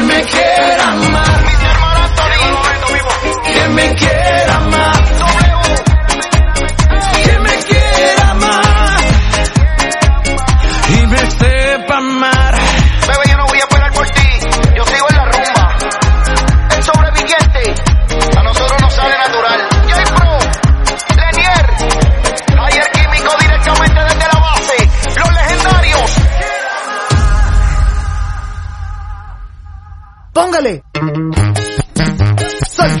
me quiera amar, que me quiera amar, que me quiera amar y me sepa amar. Bebé, yo no voy a esperar por ti, yo sigo en la rumba. El sobreviviente, a nosotros nos sale natural. J-Pro, Lenier, Ayer Químico directamente desde la base, los legendarios. Póngale.